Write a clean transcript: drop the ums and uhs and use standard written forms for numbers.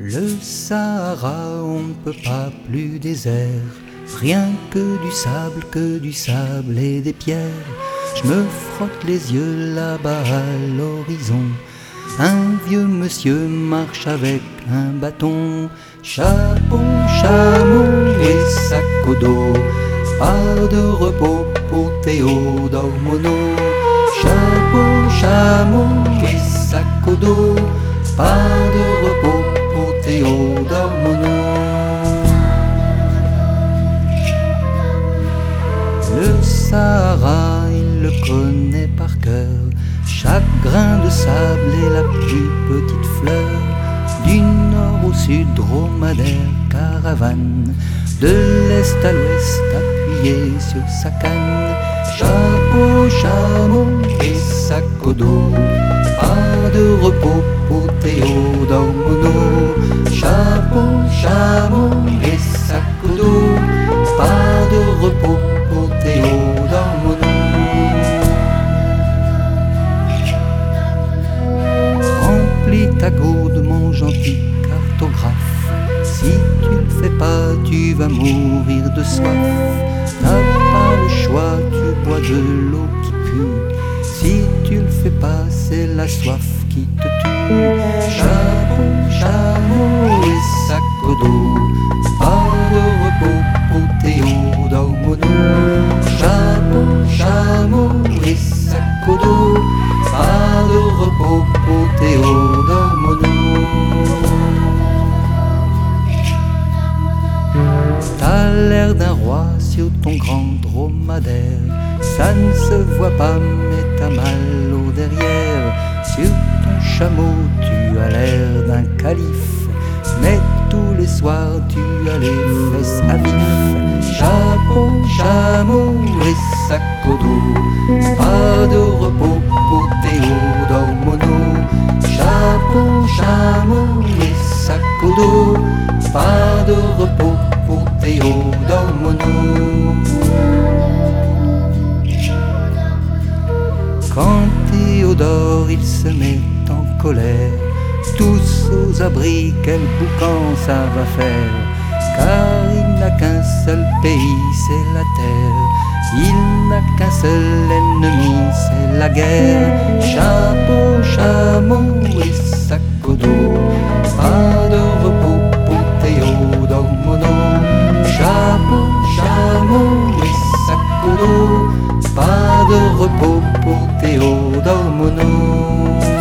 Le Sahara, on ne peut pas plus désert, rien que du sable et des pierres. Je me frotte les yeux là-bas à l'horizon. Un vieux monsieur marche avec un bâton, chapeau, chameau et sac au dos. Pas de repos pour Théodore Monod. Chapeau, chameau et sac au dos. Pas de repos pour Théodore Monod. Le Sahara, il le connaît par cœur. Chaque grain de sable est la plus petite fleur. Du nord au sud, dromadaire, caravane. De l'est à l'ouest, appuyé sur sa canne. Chapeau, chameau et sac au dos. Pas de repos pour Théodore Monod. Chapeau, chameau et sac au dos. Pas de repos pour Théodore Monod. Remplis ta gourde, mon gentil cartographe. Si tu le fais pas, tu vas mourir de soif. T'as pas le choix, tu bois de l'eau qui pue. Si tu le fais pas, c'est la soif qui te tue. Chapeau, chameau et sac au dos. Pas de repos pour Théodore Monod. Chapeau, chameau et sac au dos. Pas de repos pour Théodore Monod. T'as l'air d'un roi sur ton grand dromadaire. Ça ne se voit pas mais t'as mal au derrière. Sur ton chameau tu as l'air d'un calife, mais tous les soirs tu as les fesses à vif. Chapeau, chameau et sac au dos. Pas de repos pour Théodore Monod. Chapeau, chameau et sac au dos. Pas de repos pour Théodore Monod. Quand Théodore il se met en colère, tous aux abris, quel boucan ça va faire. Car il n'a qu'un seul pays, c'est la terre. Il n'a qu'un seul ennemi, c'est la guerre. Chapeau, chameau et sac au dos. Pas de repos pour Théodore Monod. Chapeau, chameau et sac au dos. Pas de repos pour Théodore Monod.